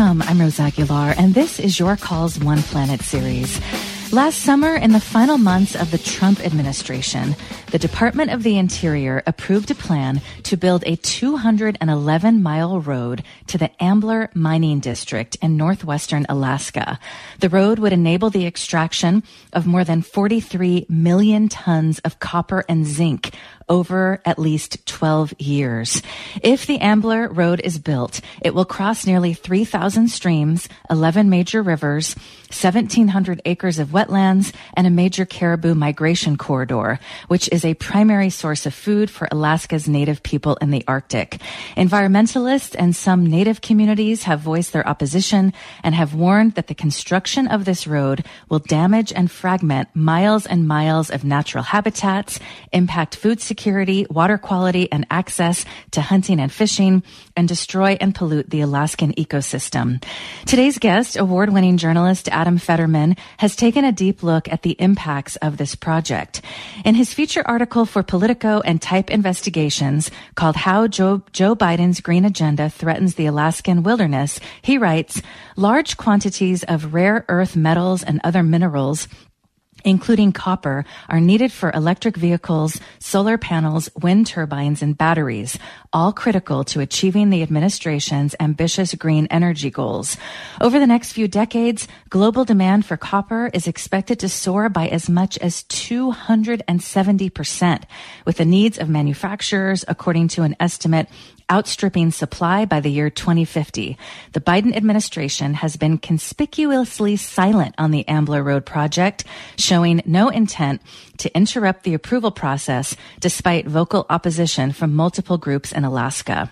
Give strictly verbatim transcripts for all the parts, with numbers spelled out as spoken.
Welcome, I'm Rose Aguilar, and this is Your Calls One Planet series. Last summer, in the final months of the Trump administration, the Department of the Interior approved a plan to build a two hundred eleven mile road to the Ambler Mining District in northwestern Alaska. The road would enable the extraction of more than forty-three million tons of copper and zinc over at least twelve years. If the Ambler Road is built, it will cross nearly three thousand streams, eleven major rivers, seventeen hundred acres of wetlands, and a major caribou migration corridor, which is a primary source of food for Alaska's native people in the Arctic. Environmentalists and some native communities have voiced their opposition and have warned that the construction of this road will damage and fragment miles and miles of natural habitats, impact food security, water quality, and access to hunting and fishing, and destroy and pollute the Alaskan ecosystem. Today's guest, award-winning journalist Adam Federman, has taken a deep look at the impacts of this project. In his feature article for Politico and Type Investigations called How Joe, Joe Biden's Green Agenda Threatens the Alaskan Wilderness, he writes, large quantities of rare earth metals and other minerals, including copper, are needed for electric vehicles, solar panels, wind turbines, and batteries, all critical to achieving the administration's ambitious green energy goals. Over the next few decades, global demand for copper is expected to soar by as much as two hundred seventy percent, with the needs of manufacturers, according to an estimate, outstripping supply by the year twenty fifty. The Biden administration has been conspicuously silent on the Ambler Road project, showing no intent to interrupt the approval process despite vocal opposition from multiple groups in Alaska.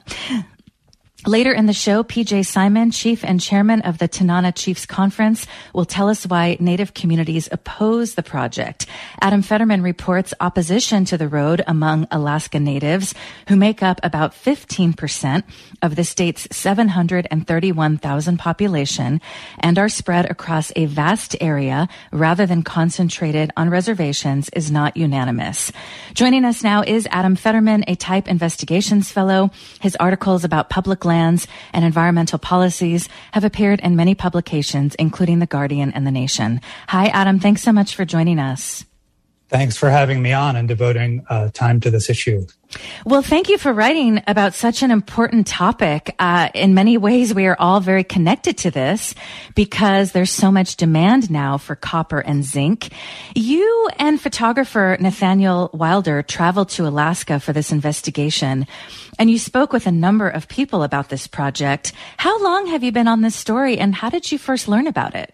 Later in the show, P J Simon, chief and chairman of the Tanana Chiefs Conference, will tell us why Native communities oppose the project. Adam Federman reports opposition to the road among Alaska Natives, who make up about fifteen percent of the state's seven hundred thirty-one thousand population and are spread across a vast area rather than concentrated on reservations, is not unanimous. Joining us now is Adam Federman, a Type Investigations fellow. His articles about public lands and environmental policies have appeared in many publications, including The Guardian and The Nation. Hi, Adam. Thanks so much for joining us. Thanks for having me on and devoting uh, time to this issue. Well, thank you for writing about such an important topic. Uh, in many ways, we are all very connected to this because there's so much demand now for copper and zinc. You and photographer Nathaniel Wilder traveled to Alaska for this investigation, and you spoke with a number of people about this project. How long have you been on this story, and how did you first learn about it?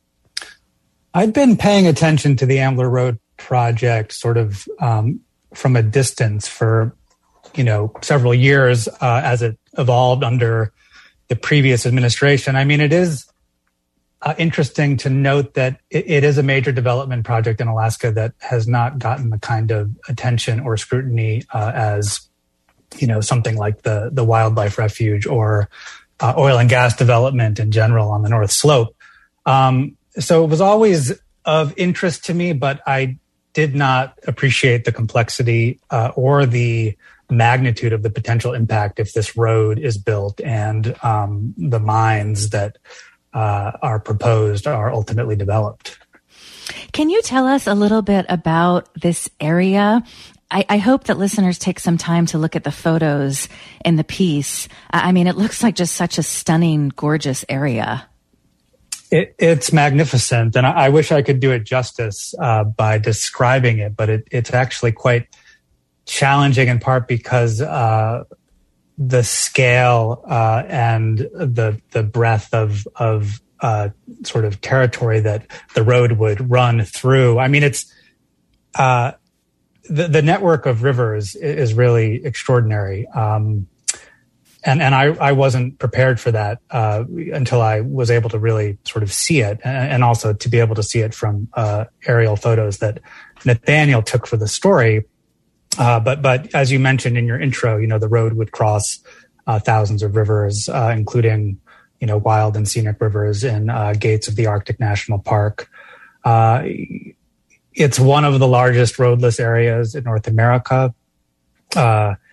I'd been paying attention to the Ambler Road project sort of um, from a distance for, you know, several years uh, as it evolved under the previous administration. I mean, it is uh, interesting to note that it, it is a major development project in Alaska that has not gotten the kind of attention or scrutiny uh, as, you know, something like the, the wildlife refuge or uh, oil and gas development in general on the North Slope. Um, so it was always of interest to me, but I did not appreciate the complexity uh, or the magnitude of the potential impact if this road is built and um, the mines that uh, are proposed are ultimately developed. Can you tell us a little bit about this area? I, I hope that listeners take some time to look at the photos in the piece. I mean, it looks like just such a stunning, gorgeous area. It, it's magnificent, and I, I wish I could do it justice uh, by describing it, but it, it's actually quite challenging in part because uh, the scale uh, and the the breadth of of uh, sort of territory that the road would run through. I mean, it's uh, the the network of rivers is really extraordinary. Um, And and I, I wasn't prepared for that uh, until I was able to really sort of see it, and, and also to be able to see it from uh, aerial photos that Nathaniel took for the story. Uh, but but as you mentioned in your intro, you know, the road would cross uh, thousands of rivers, uh, including, you know, wild and scenic rivers in uh, Gates of the Arctic National Park. Uh, it's one of the largest roadless areas in North America. Uh,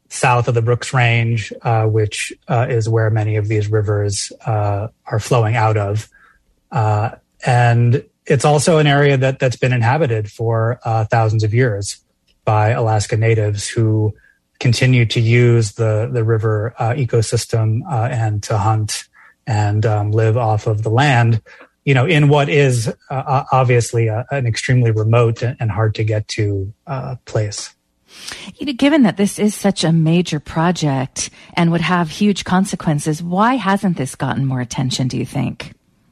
south of the Brooks Range, uh, which uh, is where many of these rivers uh, are flowing out of. Uh, and it's also an area that, that's been inhabited for uh, thousands of years by Alaska Natives who continue to use the, the river uh, ecosystem uh, and to hunt and um, live off of the land, you know, in what is uh, obviously a, an extremely remote and hard to get to uh, place. You know, given that this is such a major project and would have huge consequences, why hasn't this gotten more attention, do you think?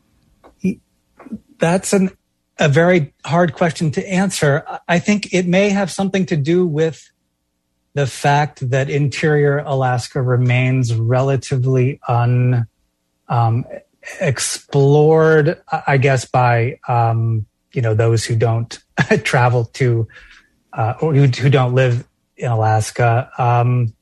That's an, a very hard question to answer. I think it may have something to do with the fact that interior Alaska remains relatively un, um, explored, I guess, by um, you know those who don't travel to uh, or who, who don't live in Alaska. Um,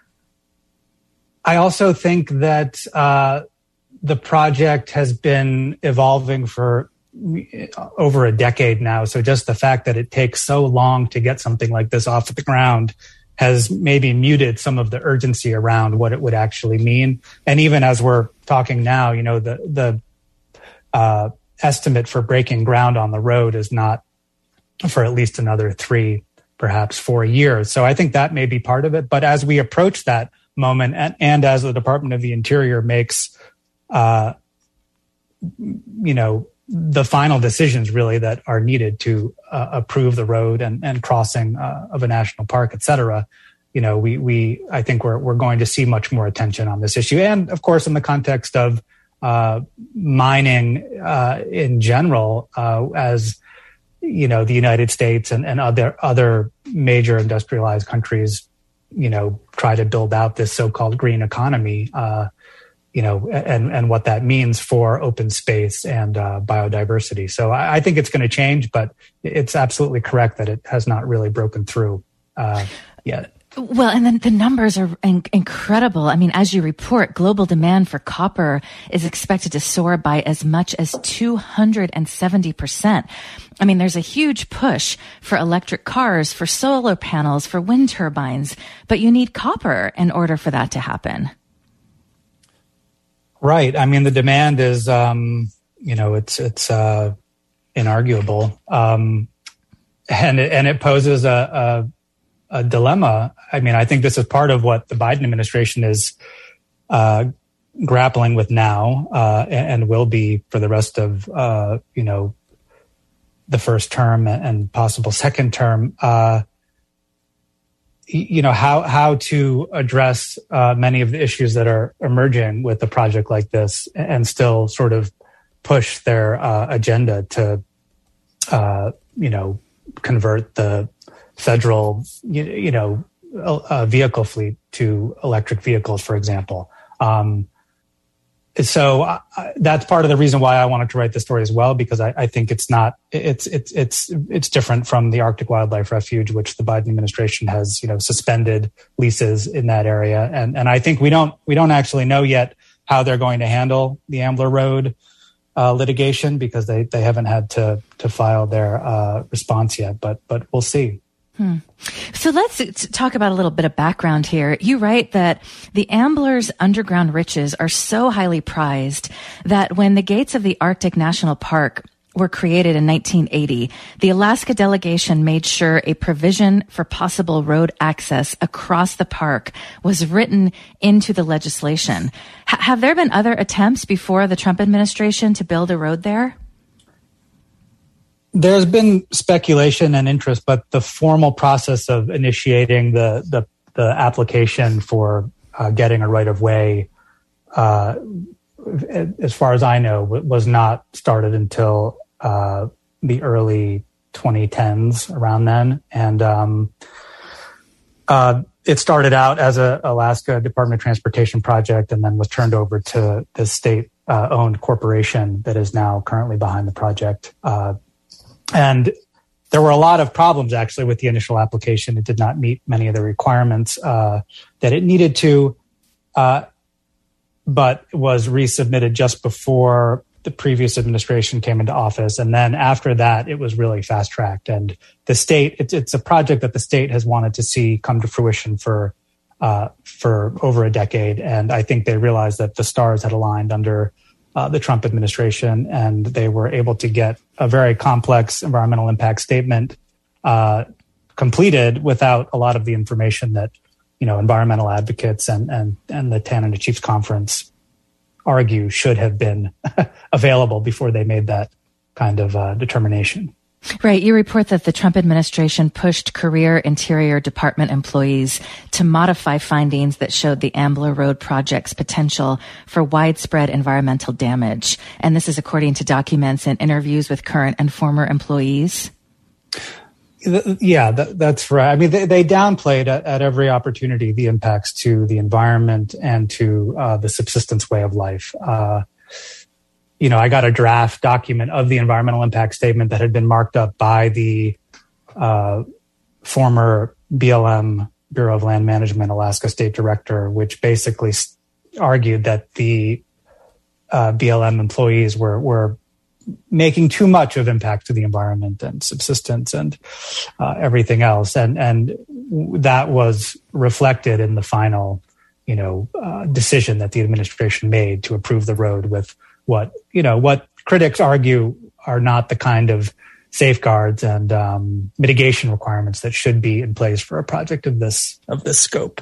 I also think that uh, the project has been evolving for over a decade now. So just the fact that it takes so long to get something like this off the ground has maybe muted some of the urgency around what it would actually mean. And even as we're talking now, you know, the the uh, estimate for breaking ground on the road is not for at least another three, perhaps four years. So I think that may be part of it. But as we approach that moment, and, and as the Department of the Interior makes, uh, you know, the final decisions really that are needed to uh, approve the road and, and crossing uh, of a national park, et cetera. You know, we, we, I think we're, we're going to see much more attention on this issue. And of course, in the context of uh, mining uh, in general, uh, as, you know, the United States and, and other, other major industrialized countries, you know, try to build out this so-called green economy, uh, you know, and, and what that means for open space and uh, biodiversity. So I, I think it's going to change, but it's absolutely correct that it has not really broken through uh, yet. Well, and then the numbers are in- incredible. I mean, as you report, global demand for copper is expected to soar by as much as two hundred seventy percent. I mean, there's a huge push for electric cars, for solar panels, for wind turbines, but you need copper in order for that to happen. Right. I mean, the demand is, um, you know, it's it's uh, inarguable, um, and it, and it poses a, a, a dilemma. I mean, I think this is part of what the Biden administration is uh, grappling with now, uh, and, and will be for the rest of, uh, you know, the first term and possible second term. Uh, you know, how, how to address uh, many of the issues that are emerging with a project like this and still sort of push their uh, agenda to, uh, you know, convert the federal, you, you know, uh, vehicle fleet to electric vehicles, for example. Um, so uh, that's part of the reason why I wanted to write this story as well, because I, I think it's not, it's, it's, it's, it's different from the Arctic Wildlife Refuge, which the Biden administration has, you know, suspended leases in that area. And, and I think we don't, we don't actually know yet how they're going to handle the Ambler Road uh, litigation, because they, they haven't had to, to file their uh, response yet, but, but we'll see. Hmm. So let's talk about a little bit of background here. You write that the Ambler's underground riches are so highly prized that when the gates of the Arctic National Park were created in nineteen eighty, the Alaska delegation made sure a provision for possible road access across the park was written into the legislation. H- have there been other attempts before the Trump administration to build a road there? There's been speculation and interest, but the formal process of initiating the the, the application for uh, getting a right of way, uh, as far as I know, was not started until uh, the early twenty tens, around then, and um, uh, it started out as a Alaska Department of Transportation project, and then was turned over to the state-owned uh, corporation that is now currently behind the project. Uh, And there were a lot of problems, actually, with the initial application. It did not meet many of the requirements uh, that it needed to, uh, but was resubmitted just before the previous administration came into office. And then after that, it was really fast-tracked. And the state, it's, it's a project that the state has wanted to see come to fruition for uh, for over a decade. And I think they realized that the stars had aligned under uh, the Trump administration, and they were able to get a very complex environmental impact statement uh, completed without a lot of the information that, you know, environmental advocates and and and the Tanana Chiefs Conference argue should have been available before they made that kind of uh, determination. Right. You report that the Trump administration pushed career Interior Department employees to modify findings that showed the Ambler Road project's potential for widespread environmental damage. And this is according to documents and interviews with current and former employees. Yeah, that, that's right. I mean, they, they downplayed at, at every opportunity the impacts to the environment and to uh, the subsistence way of life. Uh, you know, I got a draft document of the environmental impact statement that had been marked up by the uh, former B L M, Bureau of Land Management, Alaska State Director, which basically argued that the uh, B L M employees were were making too much of impact to the environment and subsistence and uh, everything else. And, and that was reflected in the final, you know, uh, decision that the administration made to approve the road with what, you know, what critics argue are not the kind of safeguards and um, mitigation requirements that should be in place for a project of this, of this scope.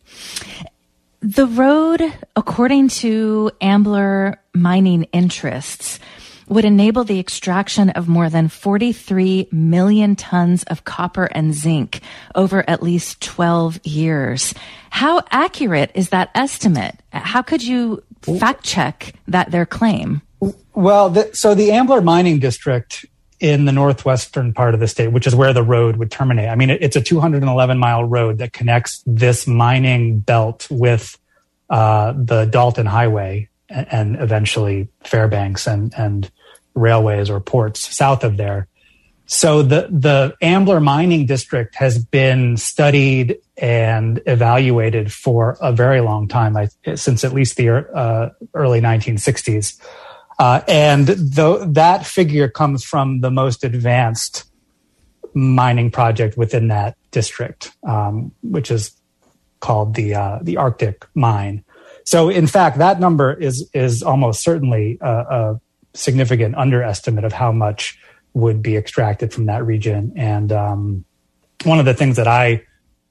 The road, according to Ambler mining interests, would enable the extraction of more than forty-three million tons of copper and zinc over at least twelve years. How accurate is that estimate? How could you fact check that their claim? Well, the, so the Ambler mining district in the northwestern part of the state, which is where the road would terminate. I mean, it, it's a two hundred eleven mile road that connects this mining belt with uh, the Dalton Highway and, and eventually Fairbanks and, and railways or ports south of there. So the, the Ambler mining district has been studied and evaluated for a very long time, I, since at least the uh, early nineteen sixties. Uh, and the, that figure comes from the most advanced mining project within that district, um, which is called the uh, the Arctic Mine. So, in fact, that number is is almost certainly a, a significant underestimate of how much would be extracted from that region. And um, one of the things that I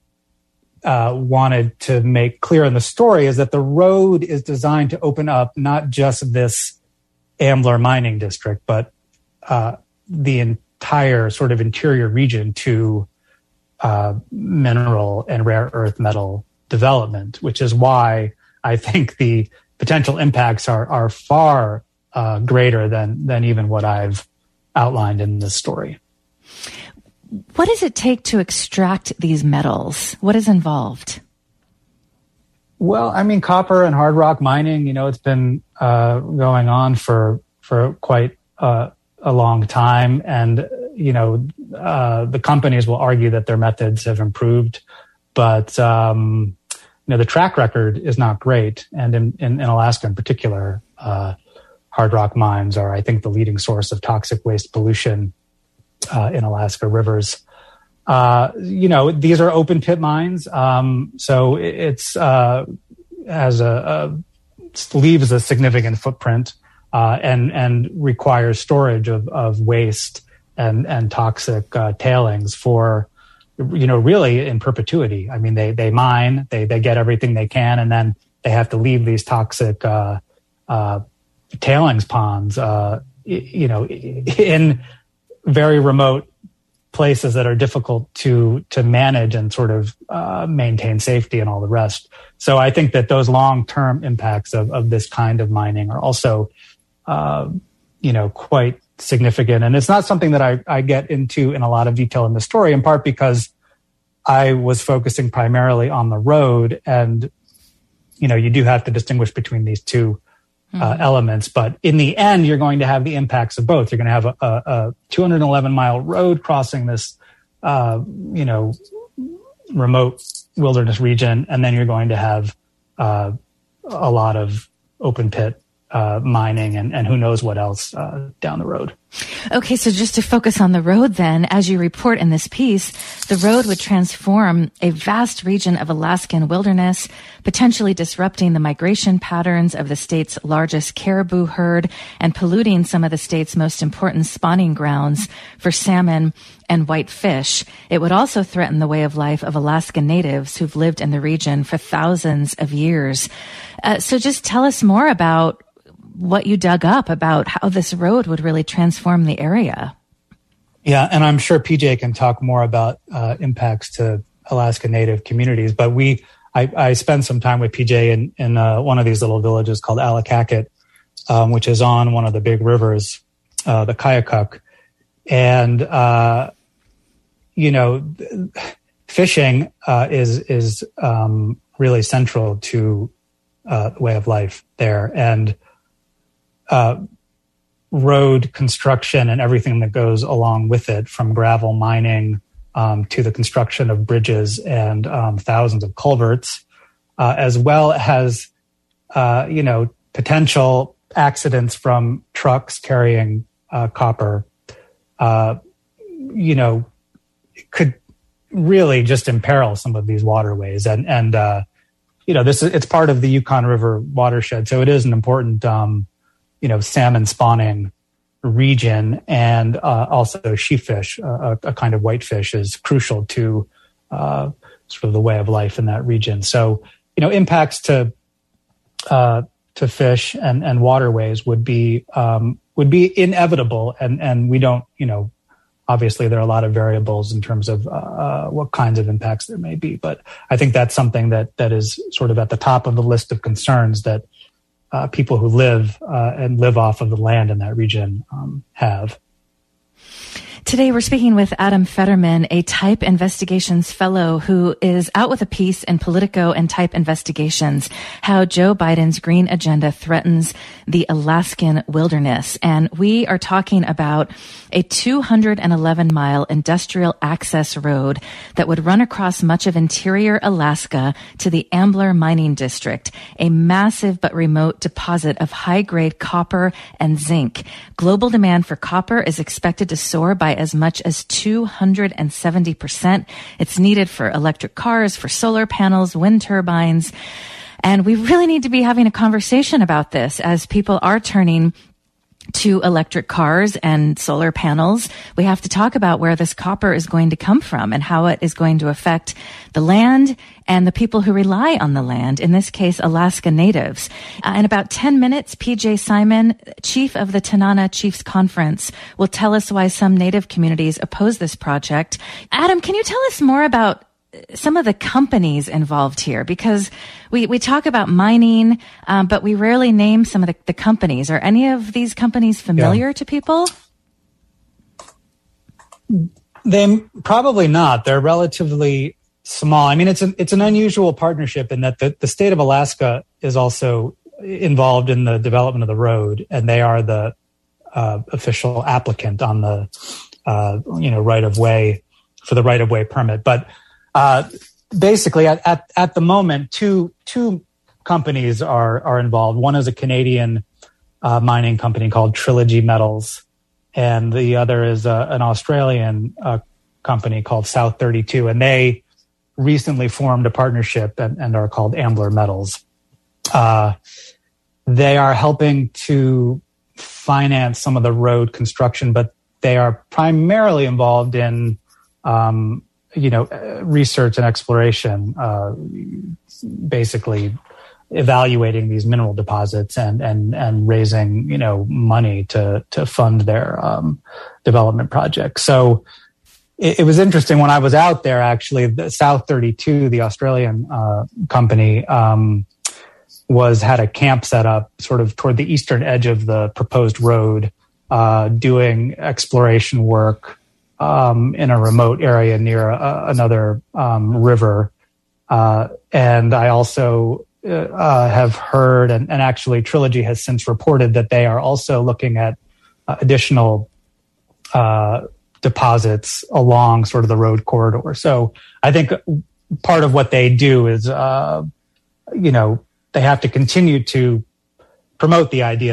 uh, wanted to make clear in the story is that the road is designed to open up not just this Ambler mining district, but uh, the entire sort of interior region to uh, mineral and rare earth metal development, which is why I think the potential impacts are are far uh, greater than than even what I've outlined in this story. What does it take to extract these metals? What is involved? Well, I mean, copper and hard rock mining, you know, it's been uh, going on for for quite uh, a long time. And, you know, uh, the companies will argue that their methods have improved. But, um, you know, the track record is not great. And in, in, in Alaska in particular, uh, hard rock mines are, I think, the leading source of toxic waste pollution uh, in Alaska rivers. Uh, you know, these are open pit mines. Um, so it's, uh, has a, a, leaves a significant footprint, uh, and, and requires storage of, of waste and, and toxic, uh, tailings for, you know, really in perpetuity. I mean, they, they mine, they, they get everything they can, and then they have to leave these toxic, uh, uh, tailings ponds, uh, you know, in very remote places that are difficult to to manage and sort of uh, maintain safety and all the rest. So I think that those long-term impacts of, of this kind of mining are also, uh, you know, quite significant. And it's not something that I, I get into in a lot of detail in the story, in part because I was focusing primarily on the road. And, you know, you do have to distinguish between these two Uh, elements, but in the end, you're going to have the impacts of both. You're going to have a, a, a two hundred eleven mile road crossing this, uh, you know, remote wilderness region, and then you're going to have uh, a lot of open pit uh, mining and, and who knows what else uh, down the road. Okay, so just to focus on the road then, as you report in this piece, the road would transform a vast region of Alaskan wilderness, potentially disrupting the migration patterns of the state's largest caribou herd and polluting some of the state's most important spawning grounds for salmon and white fish. It would also threaten the way of life of Alaskan natives who've lived in the region for thousands of years. Uh, so just tell us more about what you dug up about how this road would really transform the area. Yeah, and I'm sure P J can talk more about uh, impacts to Alaska Native communities, but we, I, I spent some time with P J in, in uh, one of these little villages called Allakaket, um, which is on one of the big rivers, uh, the Kayakuk. And, uh, you know, fishing uh, is, is um, really central to uh, the way of life there. And Uh, road construction and everything that goes along with it, from gravel mining um, to the construction of bridges and um, thousands of culverts, uh, as well as, uh, you know, potential accidents from trucks carrying uh, copper, uh, you know, could really just imperil some of these waterways. And, and uh, you know, this is, it's part of the Yukon River watershed. So it is an important um you know, salmon spawning region, and uh, also sheepfish, uh, a, a kind of whitefish, is crucial to uh, sort of the way of life in that region. So, you know, impacts to uh, to fish and, and waterways would be um, would be inevitable, and and we don't, you know, obviously there are a lot of variables in terms of uh, what kinds of impacts there may be, but I think that's something that that is sort of at the top of the list of concerns that Uh, people who live uh, and live off of the land in that region um, have. Today, we're speaking with Adam Federman, a Type Investigations fellow who is out with a piece in Politico and Type Investigations, How Joe Biden's Green Agenda Threatens the Alaskan Wilderness. And we are talking about a two hundred eleven mile industrial access road that would run across much of interior Alaska to the Ambler Mining District, a massive but remote deposit of high-grade copper and zinc. Global demand for copper is expected to soar by as much as two hundred seventy percent. It's needed for electric cars, for solar panels, wind turbines. And we really need to be having a conversation about this as people are turning to electric cars and solar panels. We have to talk about where this copper is going to come from and how it is going to affect the land and the people who rely on the land, in this case, Alaska Natives. Uh, in about ten minutes, P J Simon, chief of the Tanana Chiefs Conference, will tell us why some Native communities oppose this project. Adam, can you tell us more about some of the companies involved here? Because we, we talk about mining, um, but we rarely name some of the, the companies. Are any of these companies familiar yeah. to people? They probably not. They're relatively small. I mean, it's an, it's an unusual partnership in that the, the state of Alaska is also involved in the development of the road, and they are the uh, official applicant on the, uh, you know, right of way for the right of way permit. But Uh, basically, at, at, at the moment, two two companies are are involved. One is a Canadian uh, mining company called Trilogy Metals, and the other is uh, an Australian uh, company called South thirty-two. And they recently formed a partnership and, and are called Ambler Metals. Uh, they are helping to finance some of the road construction, but they are primarily involved in um, you know, research and exploration, uh, basically evaluating these mineral deposits and, and, and raising, you know, money to, to fund their, um, development projects. So it, it was interesting when I was out there, actually, the South thirty-two, the Australian, uh, company, um, was, had a camp set up sort of toward the eastern edge of the proposed road, uh, doing exploration work, Um, in a remote area near uh, another um, river. Uh, and I also uh, have heard, and, and actually Trilogy has since reported that they are also looking at uh, additional uh, deposits along sort of the road corridor. So I think part of what they do is, uh, you know, they have to continue to promote the idea that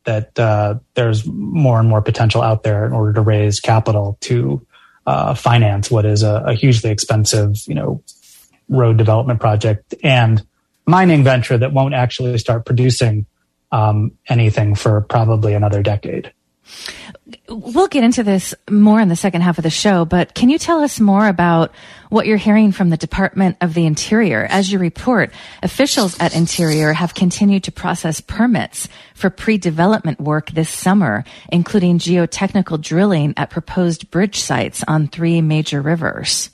that uh, there's more and more potential out there in order to raise capital to uh, finance what is a, a hugely expensive, you know, road development project and mining venture that won't actually start producing um, anything for probably another decade. We'll get into this more in the second half of the show, but can you tell us more about what you're hearing from the Department of the Interior? As you report, officials at Interior have continued to process permits for pre-development work this summer, including geotechnical drilling at proposed bridge sites on three major rivers.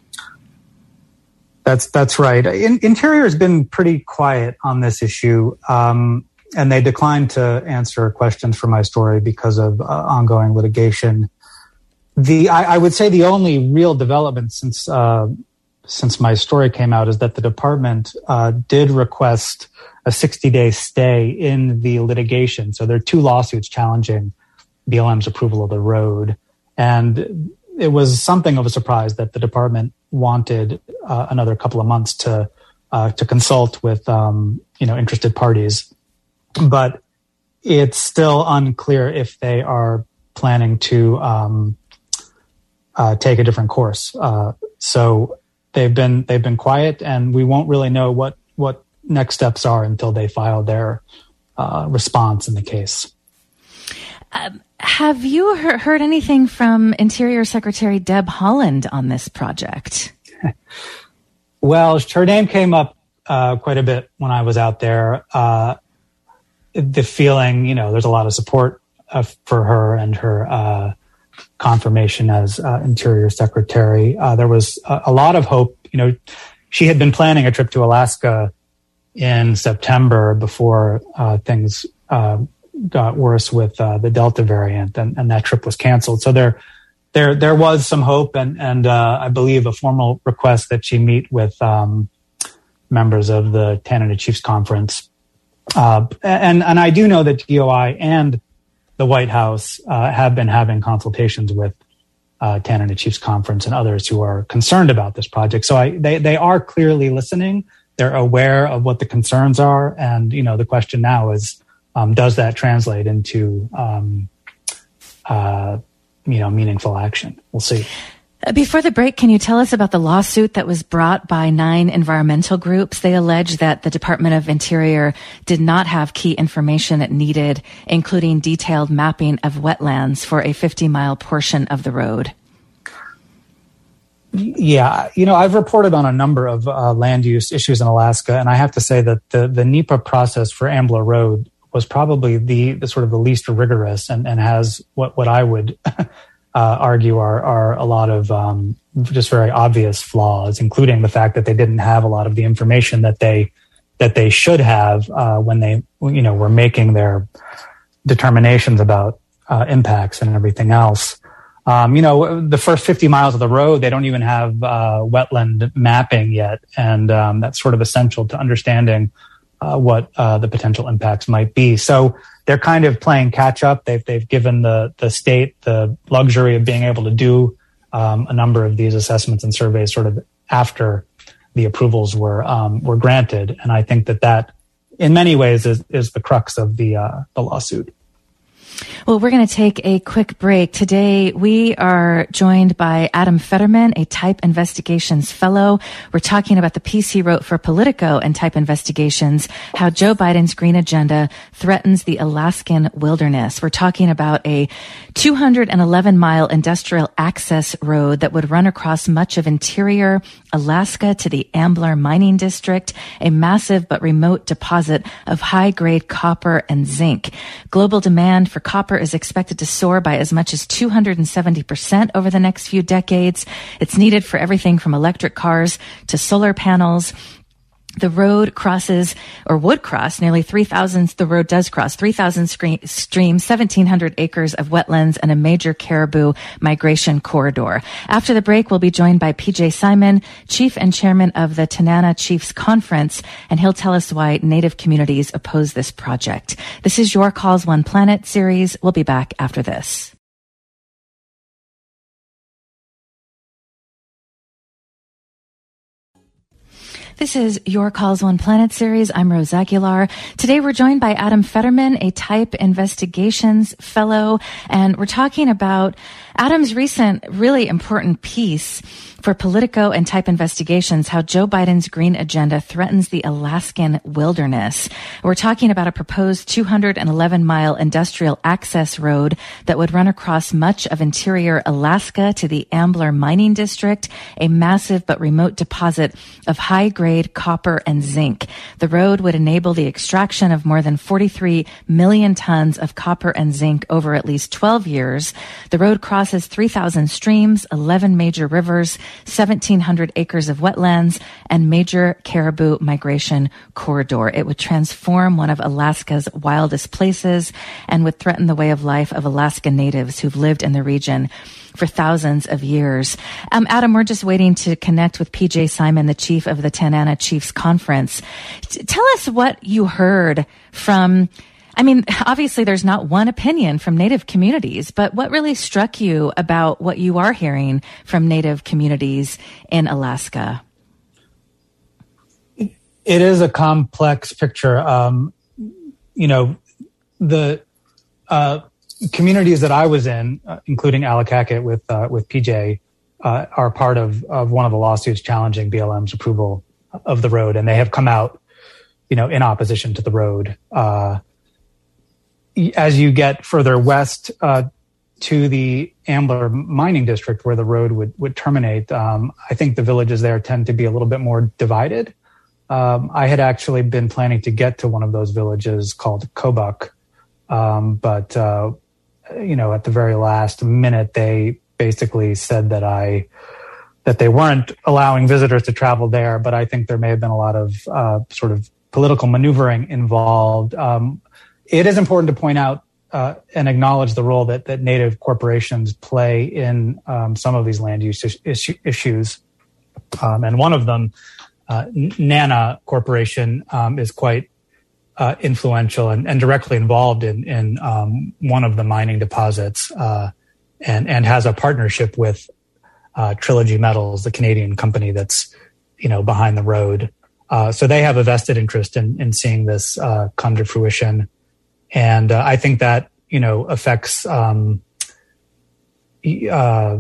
That's that's right. In, Interior has been pretty quiet on this issue. Um, And they declined to answer questions for my story because of uh, ongoing litigation. The I, I would say the only real development since uh, since my story came out is that the department uh, did request a sixty-day stay in the litigation. So there are two lawsuits challenging B L M's approval of the road, and it was something of a surprise that the department wanted uh, another couple of months to uh, to consult with um, you know interested parties. But it's still unclear if they are planning to um, uh, take a different course. Uh, so they've been they've been quiet, and we won't really know what what next steps are until they file their uh, response in the case. Um, have you he- heard anything from Interior Secretary Deb Haaland on this project? Well, her name came up uh, quite a bit when I was out there. Uh, the feeling, you know, there's a lot of support uh, for her and her uh, confirmation as uh, Interior Secretary. Uh, there was a, a lot of hope. You know, she had been planning a trip to Alaska in September before uh, things uh, got worse with uh, the Delta variant, and, and that trip was canceled. So there, there, there was some hope, and and uh, I believe a formal request that she meet with um, members of the Tanana Chiefs Conference. Uh, and, and I do know that D O I and the White House uh, have been having consultations with uh, Tanana Chiefs Conference and others who are concerned about this project. So I, they, they are clearly listening. They're aware of what the concerns are. And, you know, the question now is, um, does that translate into, um, uh, you know, meaningful action? We'll see. Before the break, can you tell us about the lawsuit that was brought by nine environmental groups? They allege that the Department of Interior did not have key information it needed, including detailed mapping of wetlands for a fifty-mile portion of the road. Yeah, you know, I've reported on a number of uh, land use issues in Alaska, and I have to say that the, the NEPA process for Ambler Road was probably the, the sort of the least rigorous and, and has what, what I would Uh, argue are, are a lot of um, just very obvious flaws, including the fact that they didn't have a lot of the information that they that they should have uh, when they you know were making their determinations about uh, impacts and everything else. Um, you know, the first fifty miles of the road, they don't even have uh, wetland mapping yet, and um, that's sort of essential to understanding uh, what uh, the potential impacts might be. So they're kind of playing catch up. They've they've given the the state the luxury of being able to do um, a number of these assessments and surveys sort of after the approvals were um, were granted. And I think that that, in many ways, is is the crux of the uh, the lawsuit. Well, we're going to take a quick break. Today, we are joined by Adam Fetterman, a Type Investigations Fellow. We're talking about the piece he wrote for Politico and Type Investigations, how Joe Biden's green agenda threatens the Alaskan wilderness. We're talking about a two hundred eleven mile industrial access road that would run across much of interior Alaska to the Ambler Mining District, a massive but remote deposit of high-grade copper and zinc. Global demand for copper is expected to soar by as much as two hundred seventy percent over the next few decades. It's needed for everything from electric cars to solar panels. The road crosses, or would cross, nearly three thousand, the road does cross three thousand streams, seventeen hundred acres of wetlands, and a major caribou migration corridor. After the break, we'll be joined by P J Simon, Chief and Chairman of the Tanana Chiefs Conference, and he'll tell us why Native communities oppose this project. This is Your Calls One Planet series. We'll be back after this. This is Your Calls One Planet series. I'm Rose Aguilar. Today we're joined by Adam Federman, a Type Investigations Fellow, and we're talking about Adam's recent really important piece for Politico and Type Investigations, how Joe Biden's green agenda threatens the Alaskan wilderness. We're talking about a proposed two hundred eleven mile industrial access road that would run across much of interior Alaska to the Ambler Mining District, a massive but remote deposit of high-grade copper and zinc. The road would enable the extraction of more than forty-three million tons of copper and zinc over at least twelve years. The road crosses three thousand streams, eleven major rivers, seventeen hundred acres of wetlands, and major caribou migration corridor. It would transform one of Alaska's wildest places and would threaten the way of life of Alaska natives who've lived in the region for thousands of years. Um, Adam, we're just waiting to connect with P J Simon, the chief of the Tanana Chiefs Conference. T- tell us what you heard from, I mean, obviously there's not one opinion from Native communities, but what really struck you about what you are hearing from Native communities in Alaska? It is a complex picture. Um, you know, the uh, communities that I was in, uh, including Allakaket with uh, with P J, uh, are part of, of one of the lawsuits challenging B L M's approval of the road, and they have come out, you know, in opposition to the road. Uh, As you get further west uh, to the Ambler Mining District, where the road would, would terminate, um, I think the villages there tend to be a little bit more divided. Um, I had actually been planning to get to one of those villages called Kobuk, um, but, uh, you know, at the very last minute, they basically said that I that they weren't allowing visitors to travel there, but I think there may have been a lot of uh, sort of political maneuvering involved. Um, It is important to point out uh, and acknowledge the role that, that Native corporations play in um, some of these land use is- issues. Um, and one of them, uh, NANA Corporation, um, is quite uh, influential and, and directly involved in, in um, one of the mining deposits uh, and, and has a partnership with uh, Trilogy Metals, the Canadian company that's, you know, behind the road. Uh, so they have a vested interest in, in seeing this uh, come to fruition. And uh, I think that, you know, affects um, uh,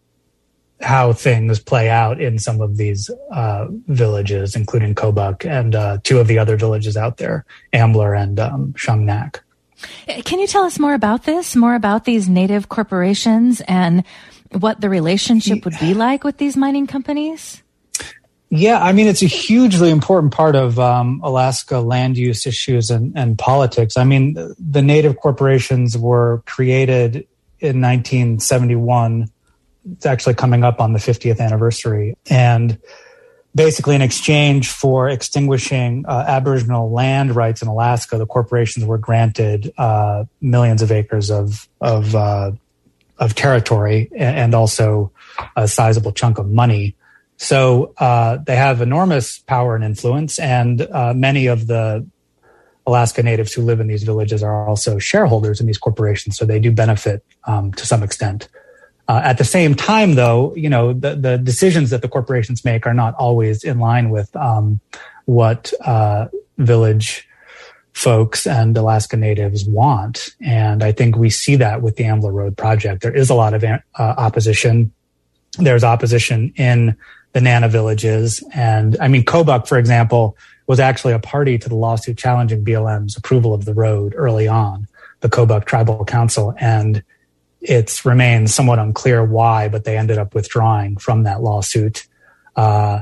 how things play out in some of these uh, villages, including Kobuk and uh, two of the other villages out there, Ambler and um, Shungnak. Can you tell us more about this, more about these Native corporations and what the relationship would be like with these mining companies? Yeah, I mean, it's a hugely important part of um, Alaska land use issues and, and politics. I mean, the, the Native corporations were created in nineteen seventy-one. It's actually coming up on the fiftieth anniversary. And basically in exchange for extinguishing uh, Aboriginal land rights in Alaska, the corporations were granted uh, millions of acres of of, uh, of territory and also a sizable chunk of money. So uh, they have enormous power and influence, and uh, many of the Alaska Natives who live in these villages are also shareholders in these corporations, so they do benefit um, to some extent. Uh, at the same time, though, you know, the, the decisions that the corporations make are not always in line with um, what uh, village folks and Alaska Natives want, and I think we see that with the Ambler Road project. There is a lot of uh, opposition. There's opposition in the NANA villages. And I mean, Kobuk, for example, was actually a party to the lawsuit challenging B L M's approval of the road early on, the Kobuk Tribal Council. And it's remained somewhat unclear why, but they ended up withdrawing from that lawsuit. Uh,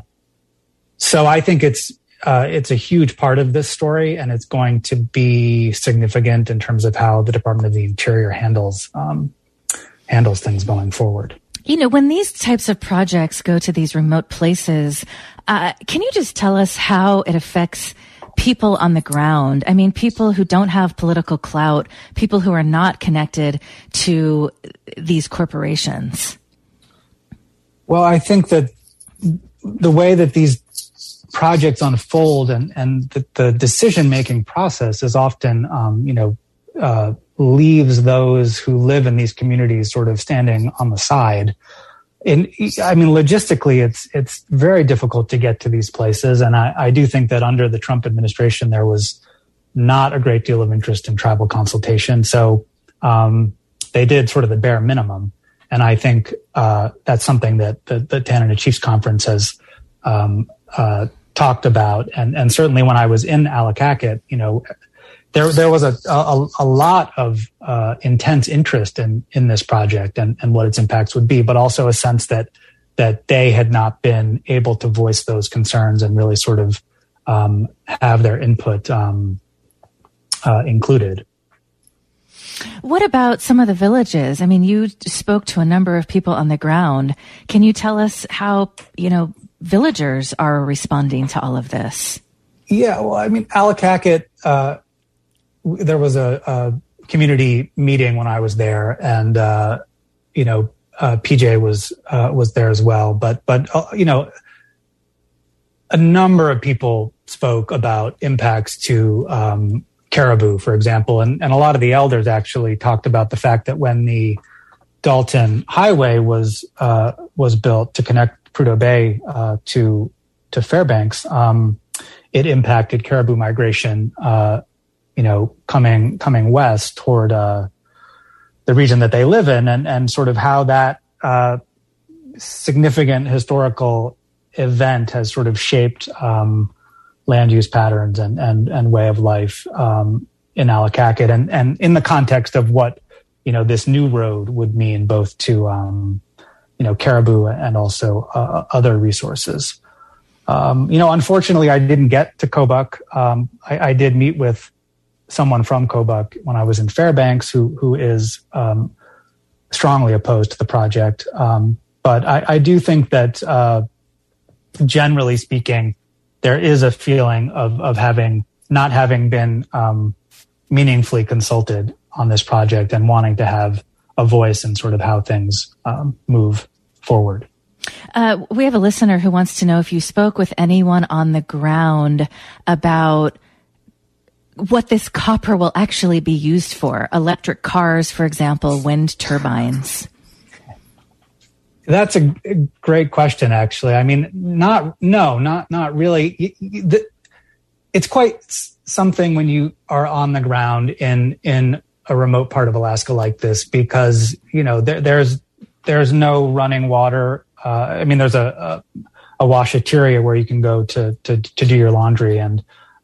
so I think it's, uh, it's a huge part of this story, and it's going to be significant in terms of how the Department of the Interior handles, um, handles things going forward. You know, when these types of projects go to these remote places, uh, can you just tell us how it affects people on the ground? I mean, people who don't have political clout, people who are not connected to these corporations. Well, I think that the way that these projects unfold and, and the, the decision-making process is often, um, you know, uh, leaves those who live in these communities sort of standing on the side. in, I mean, logistically, it's it's very difficult to get to these places. And I, I do think that under the Trump administration, there was not a great deal of interest in tribal consultation. So um, they did sort of the bare minimum. And I think uh, that's something that the, the Tanana Chiefs Conference has um, uh, talked about. And, and certainly when I was in Allakaket, you know, there there was a a, a lot of uh, intense interest in in this project and, and what its impacts would be, but also a sense that that they had not been able to voice those concerns and really sort of um, have their input um, uh, included. What about some of the villages? I mean, you spoke to a number of people on the ground. Can you tell us how, you know, villagers are responding to all of this? Yeah, well, I mean, Allakaket, uh, there was a, a community meeting when I was there, and uh, you know, uh, P J was uh, was there as well. But but uh, you know, a number of people spoke about impacts to um, caribou, for example, and and a lot of the elders actually talked about the fact that when the Dalton Highway was uh, was built to connect Prudhoe Bay uh, to to Fairbanks, um, it impacted caribou migration. Uh, you know, coming coming west toward uh, the region that they live in, and, and sort of how that uh, significant historical event has sort of shaped um, land use patterns and and, and way of life um, in Allakaket, and and in the context of what, you know, this new road would mean both to um, you know, caribou and also uh, other resources. Um, you know, unfortunately, I didn't get to Kobuk. Um, I, I did meet with someone from Kobuk when I was in Fairbanks who who is um, strongly opposed to the project. Um, but I, I do think that uh, generally speaking, there is a feeling of of having not having been um, meaningfully consulted on this project and wanting to have a voice in sort of how things um, move forward. Uh, we have a listener who wants to know if you spoke with anyone on the ground about what this copper will actually be used for. Electric cars, for example, wind turbines. That's a great question, actually. I mean, not, no, not, not really. It's quite something when you are on the ground in, in a remote part of Alaska like this, because, you know, there, there's, there's no running water. Uh, I mean, there's a, a, a washateria where you can go to, to, to do your laundry, and,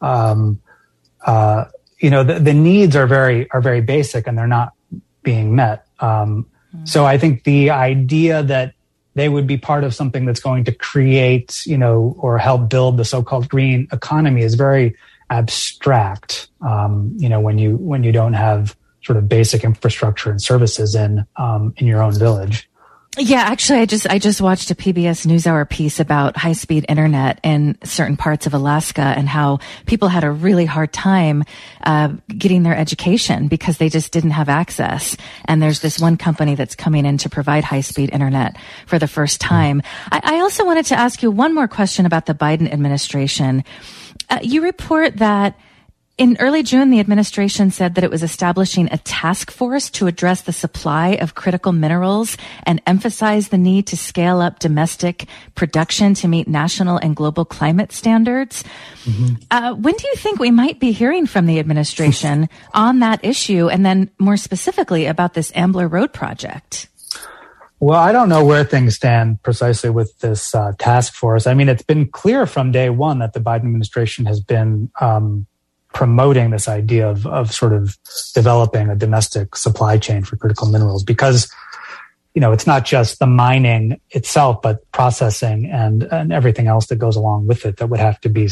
um, Uh, you know, the, the needs are very are very basic, and they're not being met. Um, mm-hmm. So I think the idea that they would be part of something that's going to create, you know, or help build the so-called green economy is very abstract. Um, you know, when you when you don't have sort of basic infrastructure and services in um, in your own village. Yeah, actually, I just I just watched a P B S NewsHour piece about high-speed internet in certain parts of Alaska and how people had a really hard time uh, getting their education because they just didn't have access. And there's this one company that's coming in to provide high-speed internet for the first time. I, I also wanted to ask you one more question about the Biden administration. Uh, you report that in early June, the administration said that it was establishing a task force to address the supply of critical minerals and emphasize the need to scale up domestic production to meet national and global climate standards. Mm-hmm. Uh, when do you think we might be hearing from the administration on that issue, and then more specifically about this Ambler Road project? Well, I don't know where things stand precisely with this uh, task force. I mean, it's been clear from day one that the Biden administration has been um, promoting this idea of, of sort of developing a domestic supply chain for critical minerals, because, you know, it's not just the mining itself, but processing and, and everything else that goes along with it that would have to be,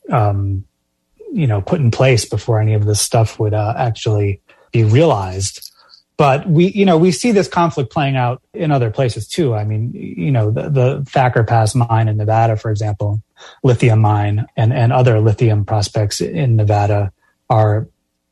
um, you know, put in place before any of this stuff would uh, actually be realized. But we, you know, we see this conflict playing out in other places too. I mean, you know, the, the Thacker Pass mine in Nevada, for example, lithium mine and, and other lithium prospects in Nevada are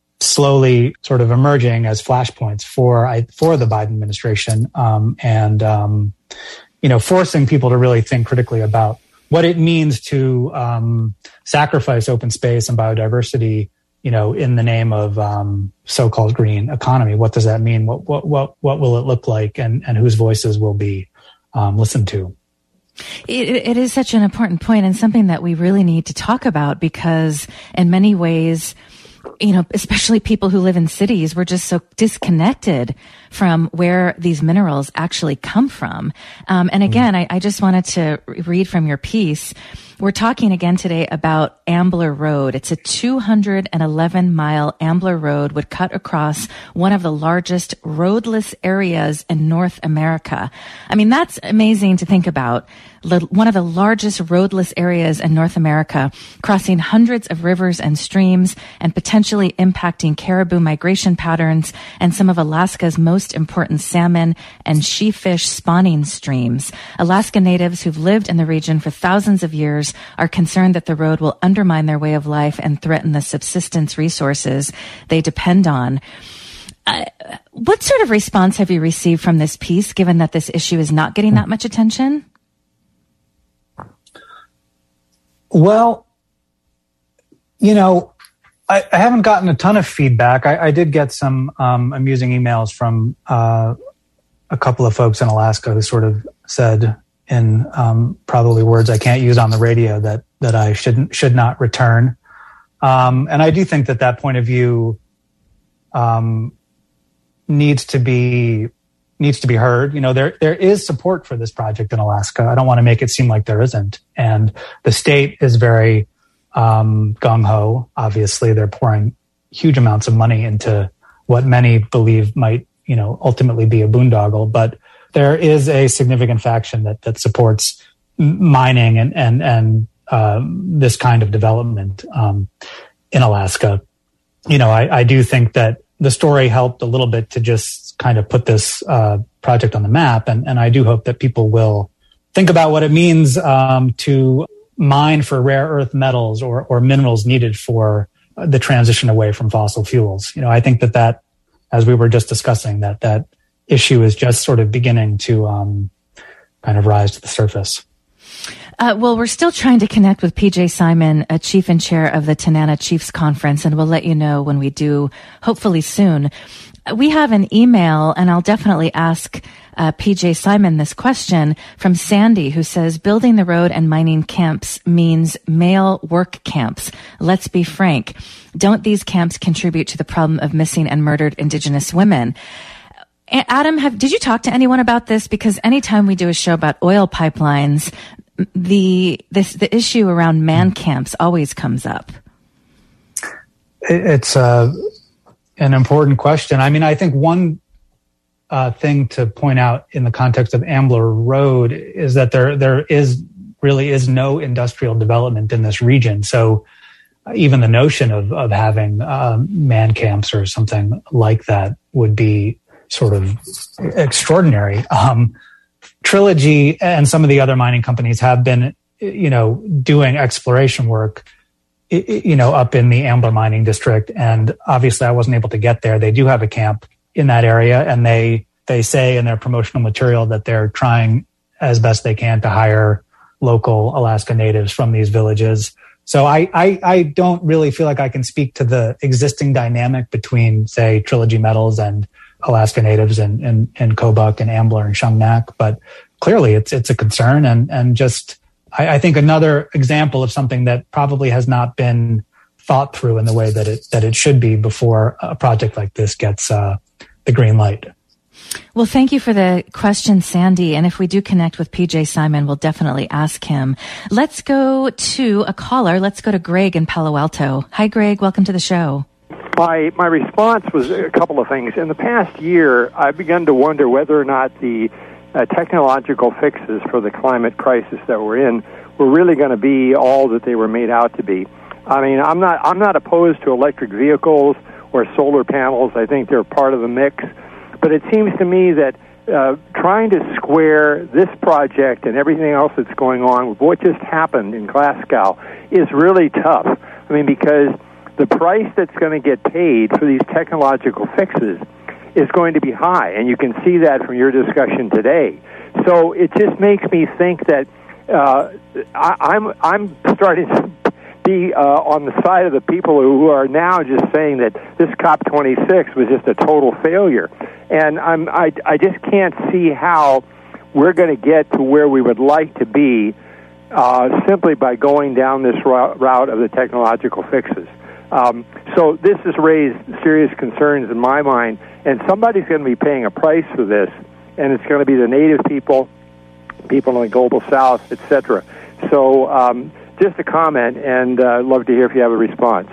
slowly sort of emerging as flashpoints for, for the Biden administration. Um, and, um, you know, forcing people to really think critically about what it means to, um, sacrifice open space and biodiversity, you know, in the name of um, so-called green economy. What does that mean? What what what what will it look like, and and whose voices will be um, listened to. It, it is such an important point and something that we really need to talk about because in many ways, you know, especially people who live in cities, we're just so disconnected from where these minerals actually come from. Um, and again, I, I just wanted to read from your piece. We're talking again today about Ambler Road. It's a two hundred eleven mile Ambler Road would cut across one of the largest roadless areas in North America. I mean, that's amazing to think about. One of the largest roadless areas in North America, crossing hundreds of rivers and streams and potentially impacting caribou migration patterns and some of Alaska's most important salmon and sheefish spawning streams. Alaska natives who've lived in the region for thousands of years are concerned that the road will undermine their way of life and threaten the subsistence resources they depend on. Uh, what sort of response have you received from this piece, given that this issue is not getting that much attention? Well, you know, I, I haven't gotten a ton of feedback. I, I did get some um, amusing emails from uh, a couple of folks in Alaska who sort of said in um, probably words I can't use on the radio that that I shouldn't should not return. Um, and I do think that that point of view um, needs to be needs to be heard. You know, there there is support for this project in Alaska. I don't want to make it seem like there isn't. And the state is very um, gung-ho. Obviously, they're pouring huge amounts of money into what many believe might, you know, ultimately be a boondoggle. But there is a significant faction that that supports mining and and and um, this kind of development um, in Alaska. You know, I, I do think that the story helped a little bit to just kind of put this uh, project on the map. And, and I do hope that people will think about what it means um, to mine for rare earth metals or, or minerals needed for the transition away from fossil fuels. You know, I think that that, as we were just discussing, that that issue is just sort of beginning to um, kind of rise to the surface. Uh, well, we're still trying to connect with P J Simon, a chief and chair of the Tanana Chiefs Conference, and we'll let you know when we do, hopefully soon. We have an email, and I'll definitely ask uh, P J Simon this question from Sandy, who says, building the road and mining camps means male work camps. Let's be frank. Don't these camps contribute to the problem of missing and murdered Indigenous women? Adam, have, did you talk to anyone about this? Because anytime we do a show about oil pipelines, the this the issue around man camps always comes up. It's uh, an important question. I mean, I think one uh, thing to point out in the context of Ambler Road is that there there is really is no industrial development in this region. So even the notion of of having um, man camps or something like that would be sort of extraordinary. Um, Trilogy and some of the other mining companies have been, you know, doing exploration work, you know, up in the Ambler mining district. And obviously I wasn't able to get there. They do have a camp in that area, and they, they say in their promotional material that they're trying as best they can to hire local Alaska natives from these villages. So I, I, I don't really feel like I can speak to the existing dynamic between, say, Trilogy Metals and Alaska natives and, and, and Kobuk and Ambler and Shungnak, but clearly it's, it's a concern. And, and just, I, I think another example of something that probably has not been thought through in the way that it, that it should be before a project like this gets uh, the green light. Well, thank you for the question, Sandy. And if we do connect with P J Simon, we'll definitely ask him. Let's go to a caller. Let's go to Greg in Palo Alto. Hi, Greg. Welcome to the show. My my response was a couple of things. In the past year, I've begun to wonder whether or not the uh, technological fixes for the climate crisis that we're in were really going to be all that they were made out to be. I mean, I'm not I'm not opposed to electric vehicles or solar panels. I think they're part of the mix. But it seems to me that uh, trying to square this project and everything else that's going on with what just happened in Glasgow is really tough. I mean, because the price that's going to get paid for these technological fixes is going to be high, and you can see that from your discussion today. So it just makes me think that uh, I, I'm I'm starting to be uh, on the side of the people who are now just saying that this COP twenty-six was just a total failure, and I'm I I just can't see how we're going to get to where we would like to be uh, simply by going down this route of the technological fixes. Um, so this has raised serious concerns in my mind, and somebody's going to be paying a price for this, and it's going to be the native people, people in the global south, et cetera. So um, just a comment, and uh, I'd love to hear if you have a response.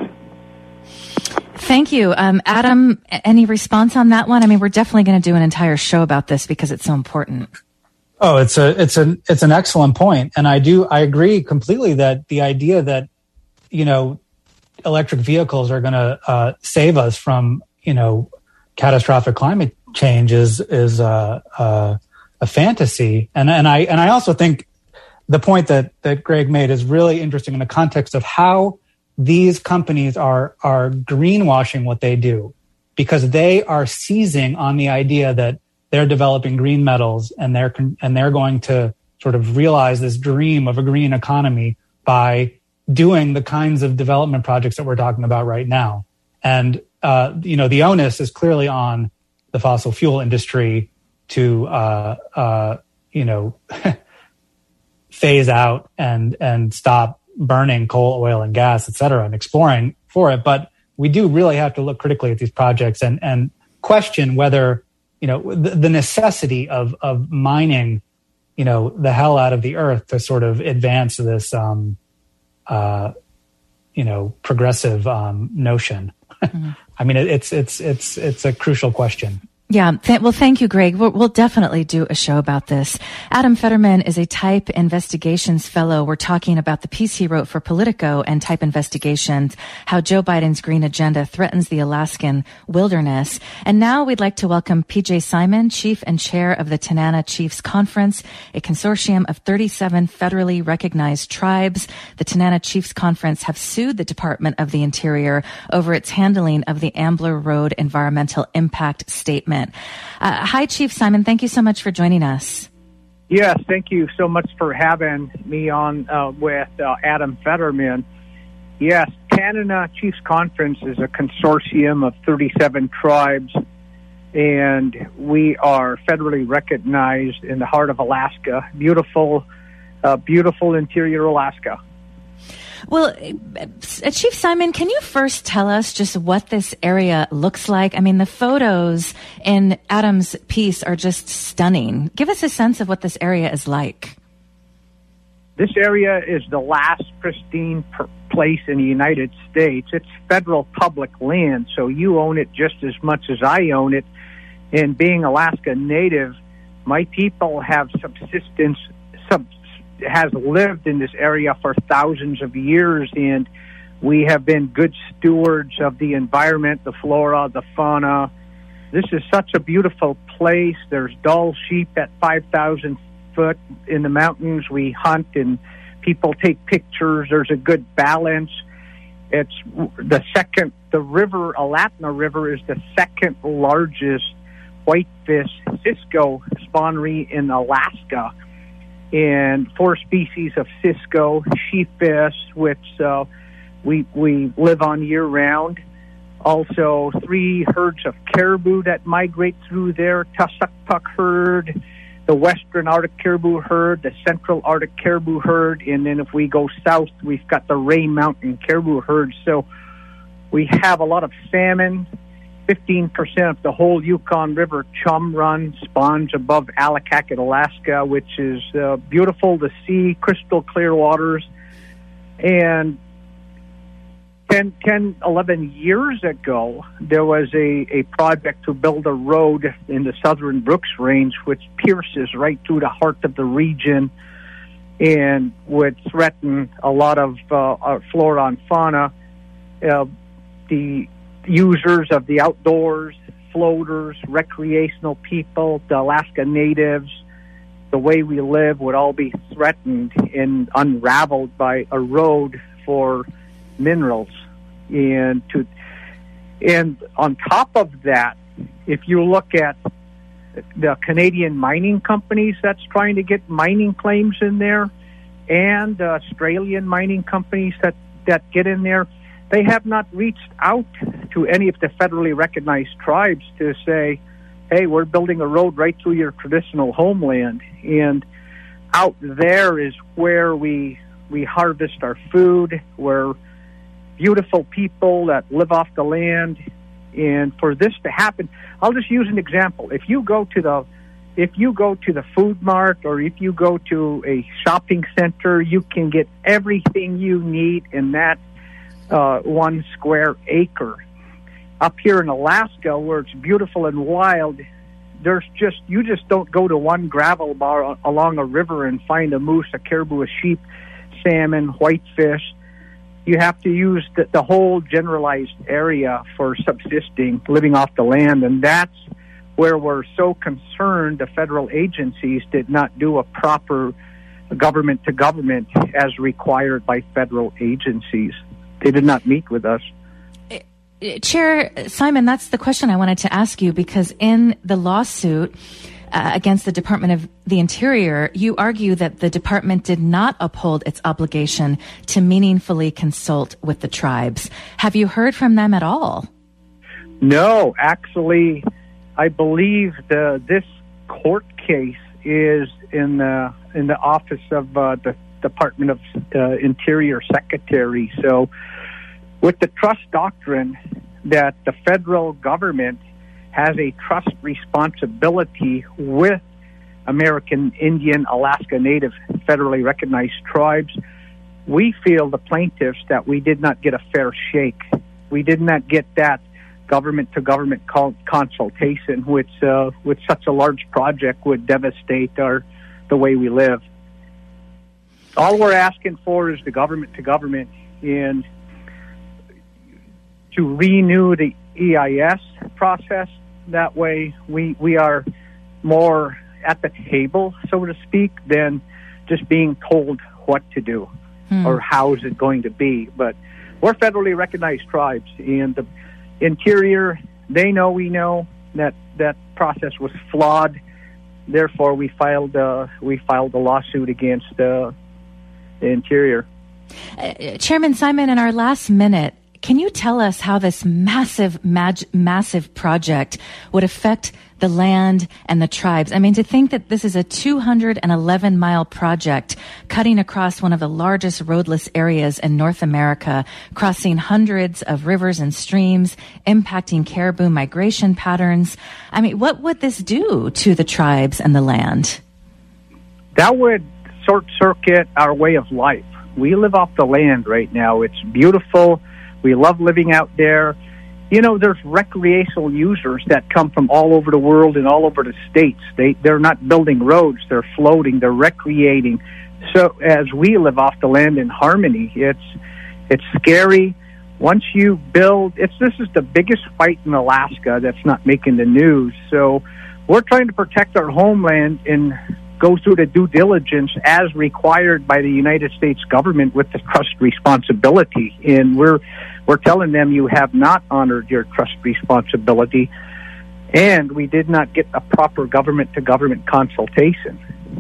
Thank you. Um, Adam, any response on that one? I mean, we're definitely going to do an entire show about this because it's so important. Oh, it's a, it's a, it's an excellent point. And I do, I agree completely that the idea that, you know, electric vehicles are going to uh, save us from, you know, catastrophic climate change is, is uh, uh, a fantasy. And, and I, and I also think the point that, that Greg made is really interesting in the context of how these companies are, are greenwashing what they do, because they are seizing on the idea that they're developing green metals and they're, and they're going to sort of realize this dream of a green economy by doing the kinds of development projects that we're talking about right now. And, uh, you know, the onus is clearly on the fossil fuel industry to, uh, uh, you know, phase out and, and stop burning coal, oil, and gas, et cetera, and exploring for it. But we do really have to look critically at these projects and, and question whether, you know, the, the necessity of, of mining, you know, the hell out of the earth to sort of advance this, um, uh, you know, progressive, um, notion. Mm-hmm. I mean, it, it's, it's, it's, it's a crucial question. Yeah. Th- well, thank you, Greg. We'll, we'll definitely do a show about this. Type Federman is a Type Investigations Fellow. We're talking about the piece he wrote for Politico and Type Investigations, how Joe Biden's green agenda threatens the Alaskan wilderness. And now we'd like to welcome P J Simon, Chief and Chair of the Tanana Chiefs Conference, a consortium of thirty-seven federally recognized tribes. The Tanana Chiefs Conference have sued the Department of the Interior over its handling of the Ambler Road environmental impact statement. Uh, hi, Chief Simon. Thank you so much for joining us. Yes, thank you so much for having me on uh, with uh, Adam Federman. Yes, Tanana Chiefs Conference is a consortium of thirty-seven tribes, and we are federally recognized in the heart of Alaska. Beautiful, uh, beautiful interior Alaska. Well, Chief Simon, can you first tell us just what this area looks like? I mean, the photos in Adam's piece are just stunning. Give us a sense of what this area is like. This area is the last pristine per- place in the United States. It's federal public land, so you own it just as much as I own it. And being Alaska Native, my people have subsistence, sub. has lived in this area for thousands of years, and we have been good stewards of the environment, the flora, the fauna. This is such a beautiful place. There's Dall sheep at five thousand foot in the mountains. We hunt and people take pictures. There's a good balance. It's the second, the river, Alatna River, is the second largest whitefish cisco spawnery in Alaska. And four species of cisco, sheepfish, which uh, we we live on year-round. Also, three herds of caribou that migrate through there, Tussuckpuck herd, the western Arctic caribou herd, the central Arctic caribou herd, and then if we go south, we've got the Rain Mountain caribou herd. So we have a lot of salmon. fifteen percent of the whole Yukon River chum run spawns above Allakaket, Alaska, which is uh, beautiful to see, crystal clear waters. And ten, ten, eleven years ago, there was a, a project to build a road in the southern Brooks Range, which pierces right through the heart of the region and would threaten a lot of uh, flora and fauna. Uh, the users of the outdoors, floaters, recreational people, the Alaska Natives, the way we live would all be threatened and unraveled by a road for minerals. And to, and on top of that, if you look at the Canadian mining companies that's trying to get mining claims in there, and the Australian mining companies that, that get in there, they have not reached out to any of the federally recognized tribes to say, hey, we're building a road right through your traditional homeland. And out there is where we we harvest our food. We're beautiful people that live off the land. And for this to happen, I'll just use an example. If you go to the if you go to the food mart, or if you go to a shopping center, you can get everything you need in that uh, one square acre. Up here in Alaska, where it's beautiful and wild, there's just you just don't go to one gravel bar along a river and find a moose, a caribou, a sheep, salmon, whitefish. You have to use the, the whole generalized area for subsisting, living off the land, and that's where we're so concerned the federal agencies did not do a proper government to government as required by federal agencies. They did not meet with us. Chair Simon, that's the question I wanted to ask you, because in the lawsuit uh, against the Department of the Interior, you argue that the department did not uphold its obligation to meaningfully consult with the tribes. Have you heard from them at all? No, actually, I believe the this court case is in the in the office of uh, the Department of uh, Interior Secretary. So, with the trust doctrine that the federal government has a trust responsibility with American Indian, Alaska Native, federally recognized tribes, we feel, the plaintiffs, that we did not get a fair shake. We did not get that government-to-government consultation, which, uh, with such a large project, would devastate our the way we live. All we're asking for is the government-to-government, and to renew the E I S process. That way we we are more at the table, so to speak, than just being told what to do hmm. or how is it going to be. But we're federally recognized tribes, and the Interior, they know we know that that process was flawed. Therefore, we filed uh, we filed a lawsuit against uh, the Interior. Uh, Chairman Simon, in our last minute, can you tell us how this massive, mag- massive project would affect the land and the tribes? I mean, to think that this is a two hundred eleven mile project cutting across one of the largest roadless areas in North America, crossing hundreds of rivers and streams, impacting caribou migration patterns. I mean, what would this do to the tribes and the land? That would short-circuit our way of life. We live off the land right now. It's beautiful. We love living out there. You know, there's recreational users that come from all over the world and all over the states. They, they're not building roads. They're floating. They're recreating. So as we live off the land in harmony, it's it's scary. Once you build, it's this is the biggest fight in Alaska that's not making the news. So we're trying to protect our homeland and go through the due diligence as required by the United States government with the trust responsibility. And we're we're telling them you have not honored your trust responsibility, and we did not get a proper government-to-government consultation.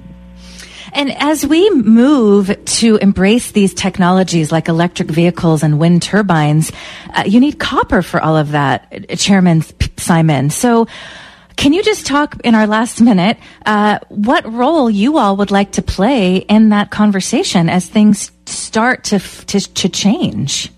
And as we move to embrace these technologies like electric vehicles and wind turbines, uh, you need copper for all of that, Chairman Simon. So can you just talk in our last minute uh, what role you all would like to play in that conversation as things start to to, to change?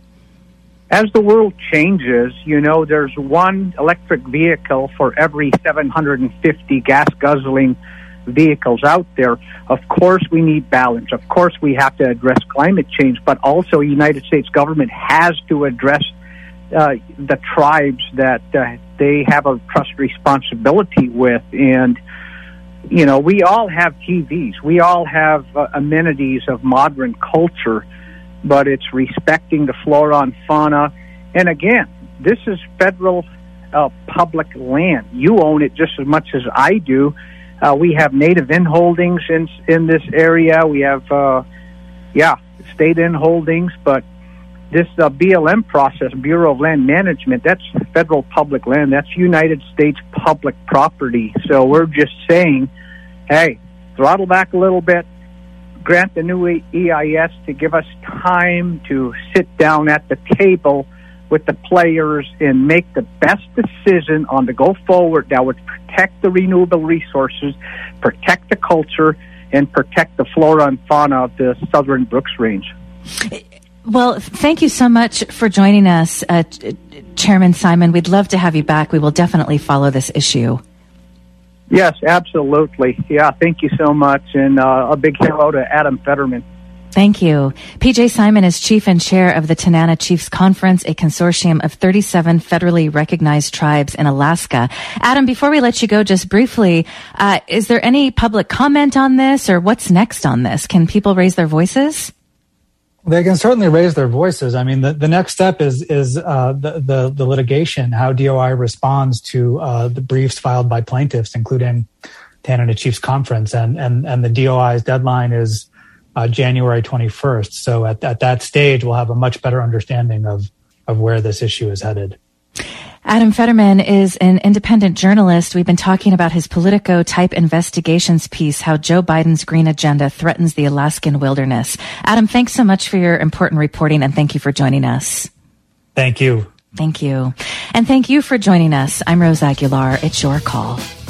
As the world changes, you know, there's one electric vehicle for every seven hundred fifty gas-guzzling vehicles out there. Of course, we need balance. Of course, we have to address climate change, but also the United States government has to address uh, the tribes that uh, they have a trust responsibility with. And, you know, we all have T Vs. We all have uh, amenities of modern culture, but it's respecting the flora and fauna. And again, this is federal uh, public land. You own it just as much as I do. Uh, we have native inholdings in in this area. We have, uh, yeah, state inholdings, but this uh, B L M process, Bureau of Land Management, that's federal public land. That's United States public property. So we're just saying, hey, throttle back a little bit, grant the new E I S to give us time to sit down at the table with the players and make the best decision on the go forward that would protect the renewable resources, protect the culture, and protect the flora and fauna of the southern Brooks Range. Well, thank you so much for joining us, uh, Chairman Simon. We'd love to have you back. We will definitely follow this issue. Yes, absolutely. Yeah, thank you so much. And uh, a big hello to Adam Fetterman. Thank you. P J Simon is Chief and Chair of the Tanana Chiefs Conference, a consortium of thirty-seven federally recognized tribes in Alaska. Adam, before we let you go, just briefly, uh, is there any public comment on this, or what's next on this? Can people raise their voices? They can certainly raise their voices. I mean, the, the next step is is uh, the, the the litigation, how D O I responds to uh, the briefs filed by plaintiffs, including Tanana Chiefs Conference, and and and the D O I's deadline is Uh, January twenty-first. So at, at that stage, we'll have a much better understanding of, of where this issue is headed. Adam Fetterman is an independent journalist. We've been talking about his Politico-type investigations piece, How Joe Biden's Green Agenda Threatens the Alaskan Wilderness. Adam, thanks so much for your important reporting, and thank you for joining us. Thank you. Thank you. And thank you for joining us. I'm Rose Aguilar. It's your call.